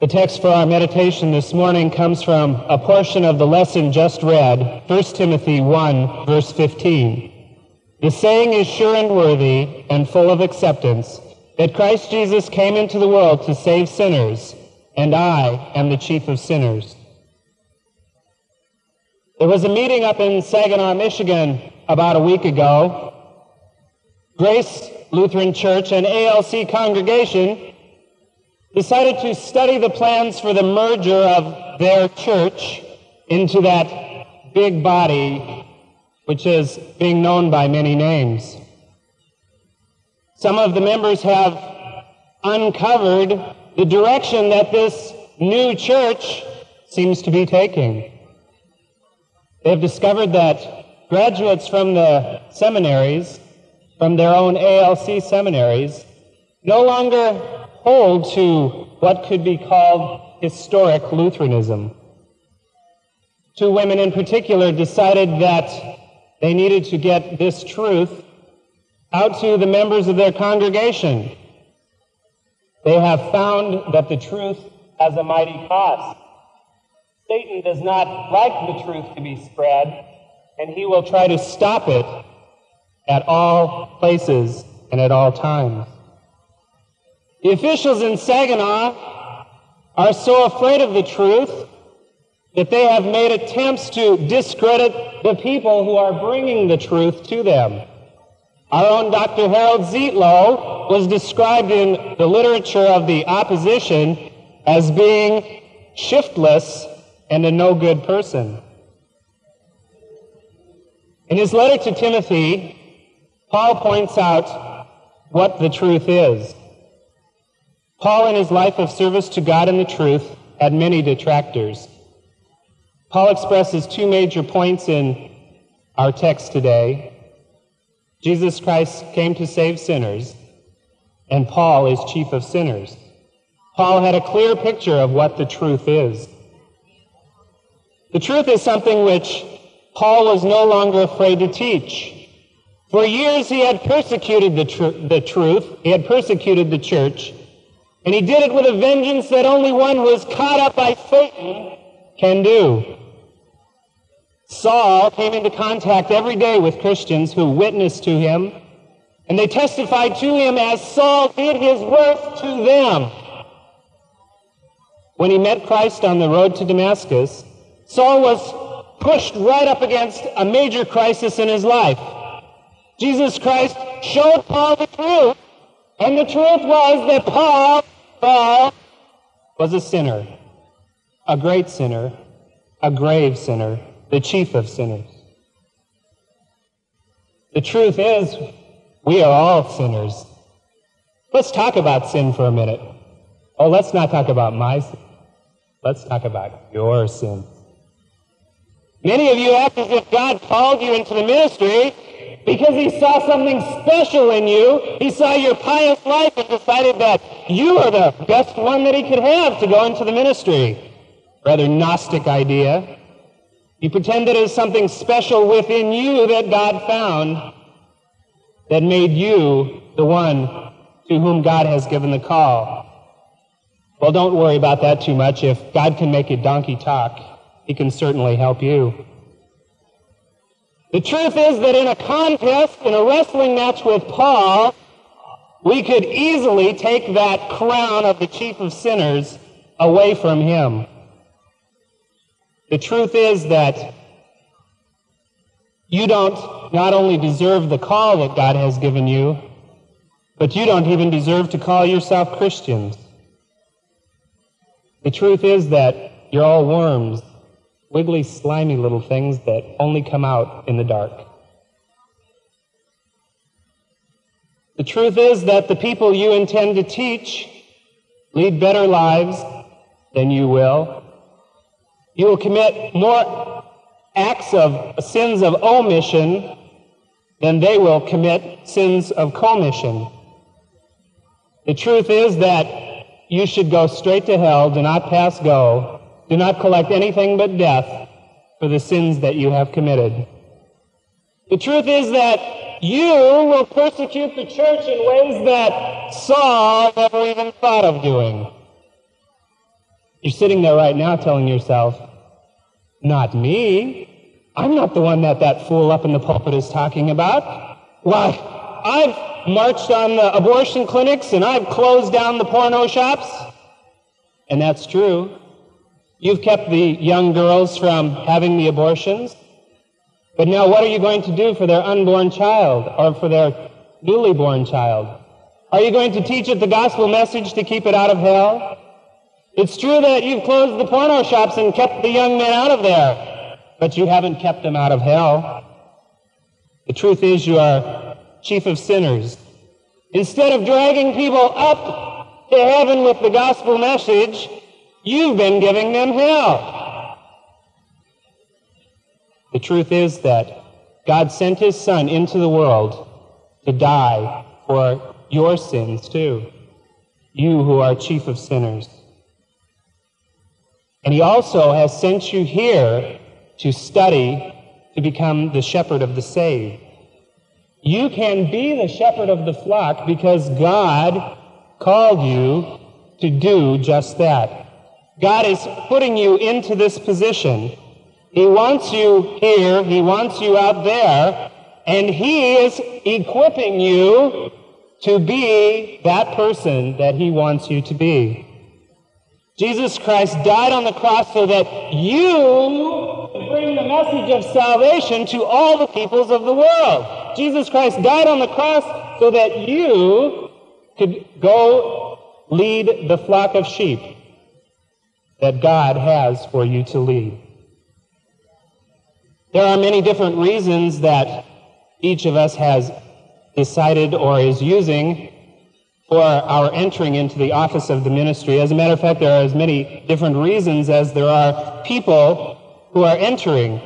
The text for our meditation this morning comes from a portion of the lesson just read, 1 Timothy 1, verse 15. The saying is sure and worthy and full of acceptance, that Christ Jesus came into the world to save sinners, and I am the chief of sinners. There was a meeting up in Saginaw, Michigan about a week ago. Grace Lutheran Church and ALC congregation decided to study the plans for the merger of their church into that big body, which is being known by many names. Some of the members have uncovered the direction that this new church seems to be taking. They've discovered that graduates from the seminaries, from their own ALC seminaries, no longer hold to what could be called historic Lutheranism. Two women in particular decided that they needed to get this truth out to the members of their congregation. They have found that the truth has a mighty cost. Satan does not like the truth to be spread, and he will try to stop it at all places and at all times. The officials in Saginaw are so afraid of the truth that they have made attempts to discredit the people who are bringing the truth to them. Our own Dr. Harold Zietlow was described in the literature of the opposition as being shiftless and a no-good person. In his letter to Timothy, Paul points out what the truth is. Paul, in his life of service to God and the truth, had many detractors. Paul expresses two major points in our text today. Jesus Christ came to save sinners, and Paul is chief of sinners. Paul had a clear picture of what the truth is. The truth is something which Paul was no longer afraid to teach. For years he had persecuted the truth, he had persecuted the church, and he did it with a vengeance that only one who is caught up by Satan can do. Saul came into contact every day with Christians who witnessed to him, and they testified to him as Saul did his worst to them. When he met Christ on the road to Damascus, Saul was pushed right up against a major crisis in his life. Jesus Christ showed Paul the truth, and the truth was that Paul was a sinner, a great sinner, a grave sinner, the chief of sinners. The truth is, we are all sinners. Let's talk about sin for a minute. Oh, let's not talk about my sin. Let's talk about your sin. Many of you act as if God called you into the ministry because he saw something special in you. He saw your pious life and decided that you are the best one that he could have to go into the ministry. Rather Gnostic idea. You pretend that it is something special within you that God found that made you the one to whom God has given the call. Well, don't worry about that too much. If God can make a donkey talk, he can certainly help you. The truth is that in a contest, in a wrestling match with Paul, we could easily take that crown of the chief of sinners away from him. The truth is that you don't not only deserve the call that God has given you, but you don't even deserve to call yourself Christians. The truth is that you're all worms, wiggly, slimy little things that only come out in the dark. The truth is that the people you intend to teach lead better lives than you will. You will commit more acts of sins of omission than they will commit sins of commission. The truth is that you should go straight to hell, do not pass go, do not collect anything but death for the sins that you have committed. The truth is that you will persecute the church in ways that Saul never even thought of doing. You're sitting there right now telling yourself, not me. I'm not the one that fool up in the pulpit is talking about. Why, I've marched on the abortion clinics and I've closed down the porno shops. And that's true. You've kept the young girls from having the abortions. But now what are you going to do for their unborn child or for their newly born child? Are you going to teach it the gospel message to keep it out of hell? It's true that you've closed the porno shops and kept the young men out of there, but you haven't kept them out of hell. The truth is you are chief of sinners. Instead of dragging people up to heaven with the gospel message, you've been giving them hell. The truth is that God sent his Son into the world to die for your sins too, you who are chief of sinners. And he also has sent you here to study to become the shepherd of the saved. You can be the shepherd of the flock because God called you to do just that. God is putting you into this position. He wants you here, he wants you out there, and he is equipping you to be that person that he wants you to be. Jesus Christ died on the cross so that you could bring the message of salvation to all the peoples of the world. Jesus Christ died on the cross so that you could go lead the flock of sheep that God has for you to lead. There are many different reasons that each of us has decided or is using for our entering into the office of the ministry. As a matter of fact, there are as many different reasons as there are people who are entering.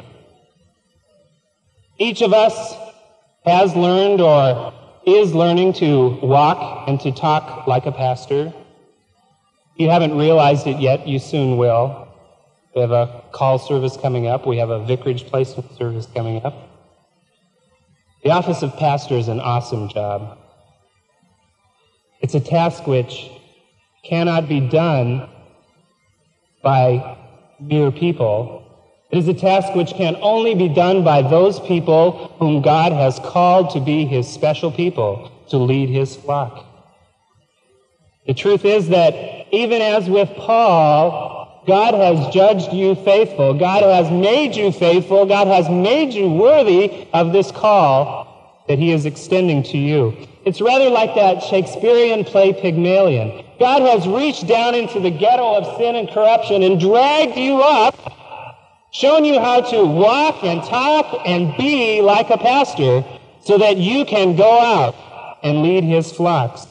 Each of us has learned or is learning to walk and to talk like a pastor. If you haven't realized it yet, you soon will. We have a call service coming up. We have a vicarage placement service coming up. The office of pastor is an awesome job. It's a task which cannot be done by mere people. It is a task which can only be done by those people whom God has called to be his special people, to lead his flock. The truth is that even as with Paul, God has judged you faithful. God has made you faithful. God has made you worthy of this call that he is extending to you. It's rather like that Shakespearean play Pygmalion. God has reached down into the ghetto of sin and corruption and dragged you up, shown you how to walk and talk and be like a pastor so that you can go out and lead his flocks.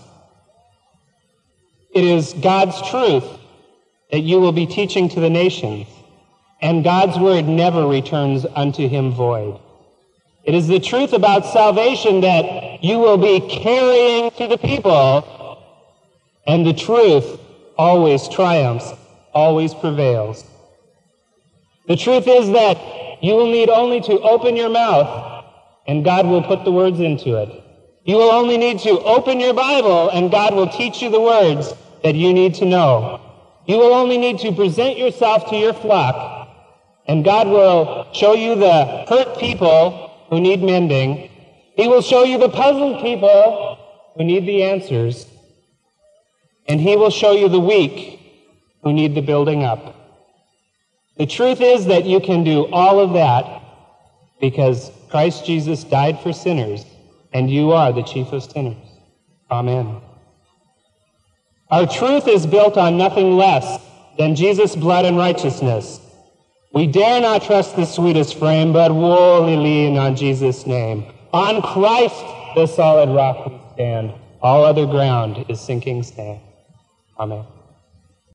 It is God's truth that you will be teaching to the nations, and God's word never returns unto him void. It is the truth about salvation that you will be carrying to the people, and the truth always triumphs, always prevails. The truth is that you will need only to open your mouth, and God will put the words into it. You will only need to open your Bible, and God will teach you the words that you need to know. You will only need to present yourself to your flock, and God will show you the hurt people who need mending. He will show you the puzzled people who need the answers. And he will show you the weak who need the building up. The truth is that you can do all of that because Christ Jesus died for sinners, and you are the chief of sinners. Amen. Our truth is built on nothing less than Jesus' blood and righteousness. We dare not trust the sweetest frame, but wholly lean on Jesus' name. On Christ, the solid rock we stand. All other ground is sinking sand. Amen.